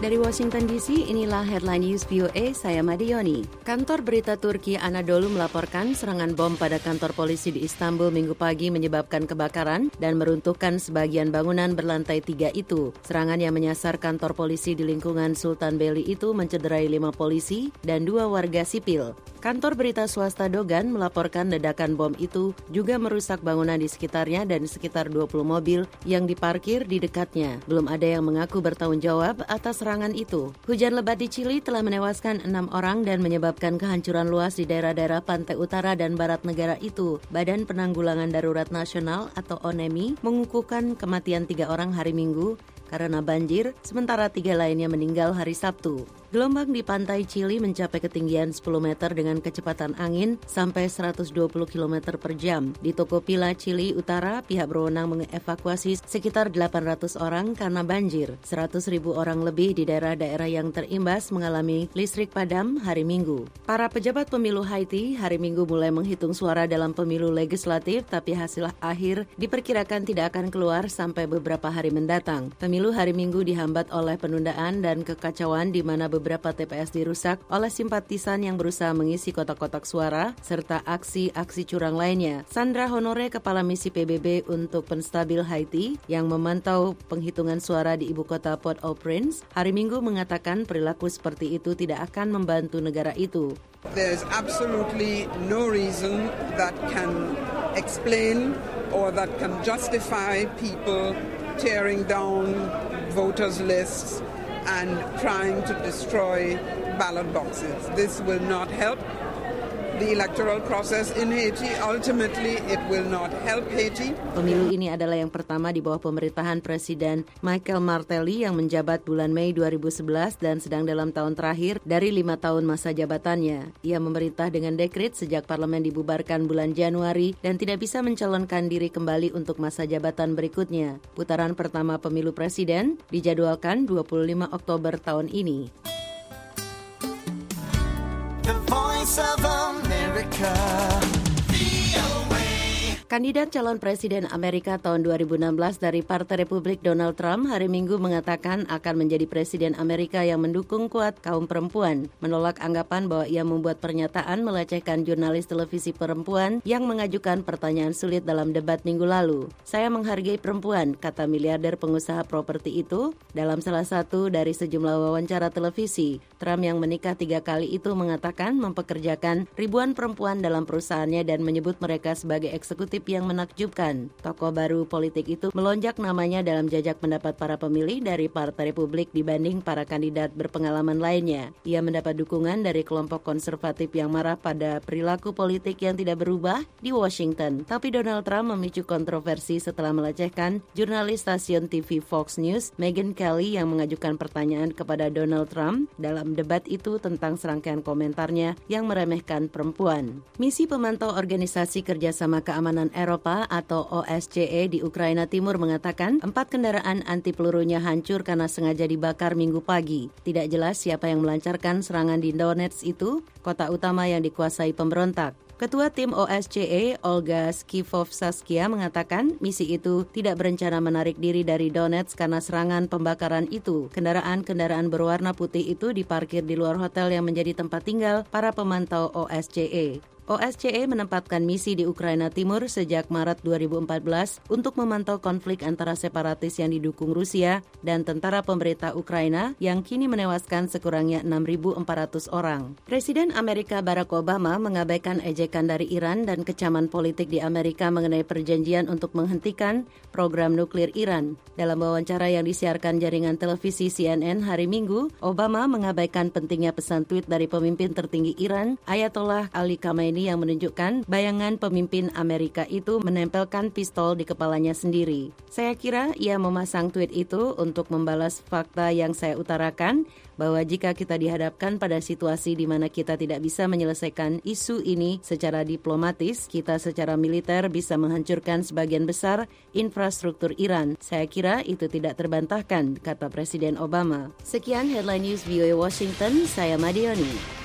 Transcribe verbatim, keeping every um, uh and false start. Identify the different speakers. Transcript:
Speaker 1: Dari Washington D C, inilah Headline News V O A, saya Madioni. Kantor berita Turki Anadolu melaporkan serangan bom pada kantor polisi di Istanbul minggu pagi menyebabkan kebakaran dan meruntuhkan sebagian bangunan berlantai tiga itu. Serangan yang menyasar kantor polisi di lingkungan Sultanbeyli itu mencederai lima polisi dan dua warga sipil. Kantor berita swasta Dogan melaporkan ledakan bom itu juga merusak bangunan di sekitarnya dan sekitar dua puluh mobil yang diparkir di dekatnya. Belum ada yang mengaku bertanggung jawab atas serangan itu. Hujan lebat di Chili telah menewaskan enam orang dan menyebabkan kehancuran luas di daerah-daerah pantai utara dan barat negara itu. Badan Penanggulangan Darurat Nasional atau O N E M I mengukuhkan kematian tiga orang hari Minggu karena banjir, sementara tiga lainnya meninggal hari Sabtu. Gelombang di pantai Chili mencapai ketinggian sepuluh meter dengan kecepatan angin sampai seratus dua puluh kilometer per jam. Di Tocopilla, Chili Utara, pihak berwenang mengevakuasi sekitar delapan ratus orang karena banjir. seratus ribu orang lebih di daerah-daerah yang terimbas mengalami listrik padam hari Minggu. Para pejabat pemilu Haiti hari Minggu mulai menghitung suara dalam pemilu legislatif, tapi hasil akhir diperkirakan tidak akan keluar sampai beberapa hari mendatang. Pemilu hari Minggu dihambat oleh penundaan dan kekacauan di mana beberapa Beberapa T P S dirusak oleh simpatisan yang berusaha mengisi kotak-kotak suara serta aksi-aksi curang lainnya. Sandra Honore, Kepala Misi P B B untuk Penstabil Haiti yang memantau penghitungan suara di ibu kota Port-au-Prince, hari Minggu mengatakan perilaku seperti itu tidak akan membantu negara itu.
Speaker 2: There's absolutely no reason that can explain or that can justify people tearing down voters' lists and trying to destroy ballot boxes. This will not help the electoral process in Haiti. Ultimately, it will not help Haiti.
Speaker 1: Pemilu ini adalah yang pertama di bawah pemerintahan Presiden Michel Martelly yang menjabat bulan Mei dua ribu sebelas dan sedang dalam tahun terakhir dari lima tahun masa jabatannya. Ia memerintah dengan dekret sejak parlemen dibubarkan bulan Januari dan tidak bisa mencalonkan diri kembali untuk masa jabatan berikutnya. Putaran pertama pemilu presiden dijadwalkan dua puluh lima Oktober tahun ini.
Speaker 3: The Voice of America.
Speaker 1: Kandidat calon presiden Amerika tahun dua ribu enam belas dari Partai Republik Donald Trump hari Minggu mengatakan akan menjadi presiden Amerika yang mendukung kuat kaum perempuan, menolak anggapan bahwa ia membuat pernyataan melecehkan jurnalis televisi perempuan yang mengajukan pertanyaan sulit dalam debat minggu lalu. Saya menghargai perempuan, kata miliarder pengusaha properti itu dalam salah satu dari sejumlah wawancara televisi. Trump yang menikah tiga kali itu mengatakan mempekerjakan ribuan perempuan dalam perusahaannya dan menyebut mereka sebagai eksekutif yang menakjubkan. Tokoh baru politik itu melonjak namanya dalam jajak pendapat para pemilih dari Partai Republik dibanding para kandidat berpengalaman lainnya. Ia mendapat dukungan dari kelompok konservatif yang marah pada perilaku politik yang tidak berubah di Washington. Tapi Donald Trump memicu kontroversi setelah melecehkan jurnalis stasiun T V Fox News, Megyn Kelly, yang mengajukan pertanyaan kepada Donald Trump dalam debat itu tentang serangkaian komentarnya yang meremehkan perempuan. Misi pemantau Organisasi Kerjasama Keamanan Eropa atau O S C E di Ukraina Timur mengatakan empat kendaraan anti pelurunya hancur karena sengaja dibakar Minggu pagi. Tidak jelas siapa yang melancarkan serangan di Donetsk itu, kota utama yang dikuasai pemberontak. Ketua tim O S C E, Olga Skifov-Saskia, mengatakan misi itu tidak berencana menarik diri dari Donetsk karena serangan pembakaran itu. Kendaraan-kendaraan berwarna putih itu diparkir di luar hotel yang menjadi tempat tinggal para pemantau O S C E. O S C E menempatkan misi di Ukraina Timur sejak Maret dua ribu empat belas untuk memantau konflik antara separatis yang didukung Rusia dan tentara pemerintah Ukraina yang kini menewaskan sekurangnya enam ribu empat ratus orang. Presiden Amerika Barack Obama mengabaikan ejekan dari Iran dan kecaman politik di Amerika mengenai perjanjian untuk menghentikan program nuklir Iran. Dalam wawancara yang disiarkan jaringan televisi C N N hari Minggu, Obama mengabaikan pentingnya pesan tweet dari pemimpin tertinggi Iran, Ayatollah Ali Khamenei, yang menunjukkan bayangan pemimpin Amerika itu menempelkan pistol di kepalanya sendiri. Saya kira ia memasang tweet itu untuk membalas fakta yang saya utarakan bahwa jika kita dihadapkan pada situasi di mana kita tidak bisa menyelesaikan isu ini secara diplomatis, kita secara militer bisa menghancurkan sebagian besar infrastruktur Iran. Saya kira itu tidak terbantahkan, kata Presiden Obama. Sekian Headline News V O A Washington, saya Madioni.